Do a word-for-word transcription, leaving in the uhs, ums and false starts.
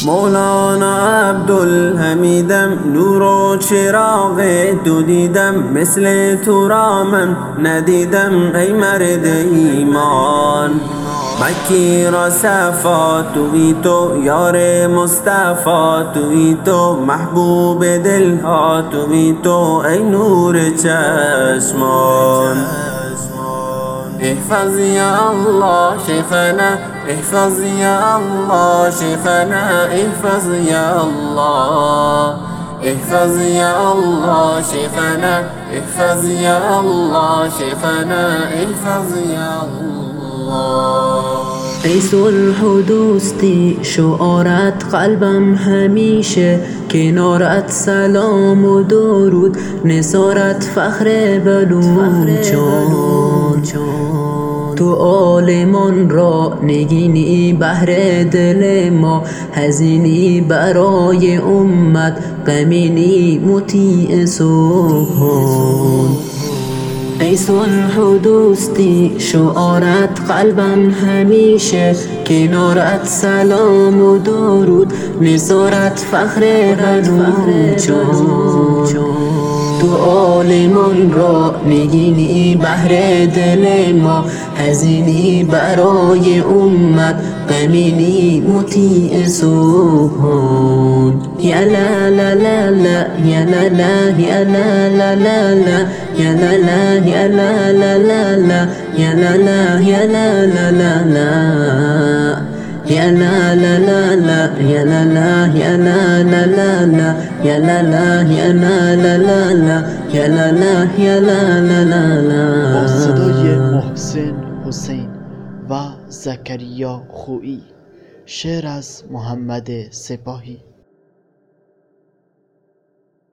مولانا عبدالحمیدم، نور و چراغ تو دیدم، مثل تو را من ندیدم ای مرد ایمان. مکی را صفا توی تو، یار مصطفی توی تو، محبوب دلها توی تو ای نور چشمان. احفظ یا الله شیخنا، احفظ یا الله شیخنا، احفظ یا الله، احفظ یا الله شیخنا، احفظ یا الله شیخنا، احفظ یا الله. ای صلح و دوستی شعارت قلبم همیشه، کنارت سلام و درود، نثارت فخر بلوچان. تو عالمان را نگینی بهر دل ما، حزینی برای امت، غمینی مطیع سبحان. ای صلح و دوستی شعارت قلبم همیشه، کنارت سلام و درود، نثارت فخر بلوچان. تو عالمان را نگینی بهر دل ما، حزینی برای امت، غمینی مطیع سبحان. یا لا لا لا لا، یا لا لا، یا لا لا لا لا، یا لا لا، یا لا لا لا لا، یا لا لا، یا لا لا لا لا، یا لا لا لا لا، یا لا لا، یا لا لا لا لا، یا لا لا، یا لا لا لا لا، یا لا لا، یا لا لا لا لا. با صدای محسن حسین و زکریا خویی، شعر از محمد سپاهی.